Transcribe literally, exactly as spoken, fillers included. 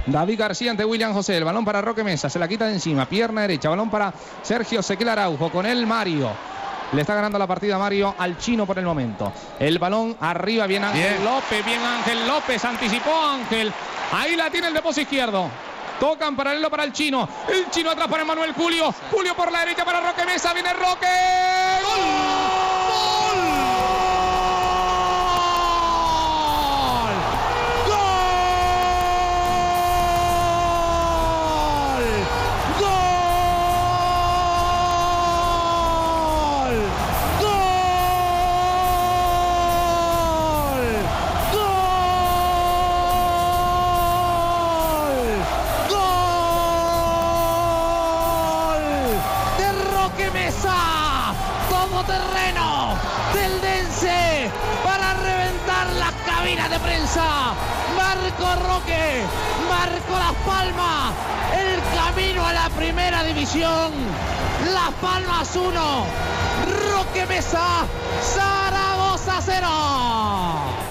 David García ante William José. El balón para Roque Mesa. Se la quita de encima. Pierna derecha. Balón para Sergio Ezequiel Araujo. Con él Mario. Le está ganando la partida Mario al chino por el momento. El balón arriba. Bien Ángel bien. López. Bien Ángel López. Anticipó Ángel. Ahí la tiene el de pozo izquierdo. Toca en paralelo para el chino. El chino atrás para Manuel Julio. Julio por la derecha para Roque Mesa. Viene Roque. ¡Gol! Terreno del Dense para reventar las cabinas de prensa. Marco Roque, Marco Las Palmas, el camino a la primera división. Las Palmas uno, Roque Mesa, Zaragoza cero.